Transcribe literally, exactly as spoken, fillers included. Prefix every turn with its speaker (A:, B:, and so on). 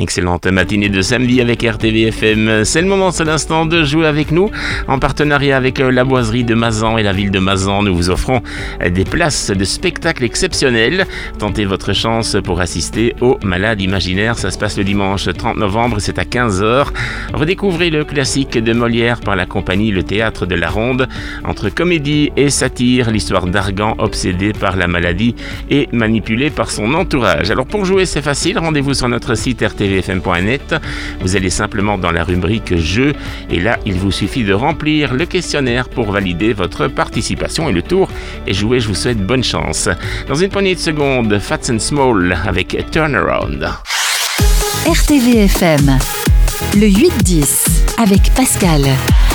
A: Excellente matinée de samedi avec R T V F M. C'est le moment, c'est l'instant de jouer avec nous. En partenariat avec la boiserie de Mazan et la ville de Mazan, nous vous offrons des places de spectacle exceptionnels. Tentez votre chance pour assister au Malade Imaginaire. Ça se passe le dimanche trente novembre, c'est à quinze heures. Redécouvrez le classique de Molière par la compagnie Le Théâtre de la Ronde. Entre comédie et satire, l'histoire d'Argan obsédé par la maladie et manipulé par son entourage. Alors pour jouer, c'est facile. Rendez-vous sur notre site r t v f m point net. Vous allez simplement dans la rubrique Jeux et là, il vous suffit de remplir le questionnaire pour valider votre participation et le tour est joué. Je vous souhaite bonne chance. Dans une poignée de secondes, Fats and Small avec Turnaround.
B: R T V F M, le huit dix avec Pascal.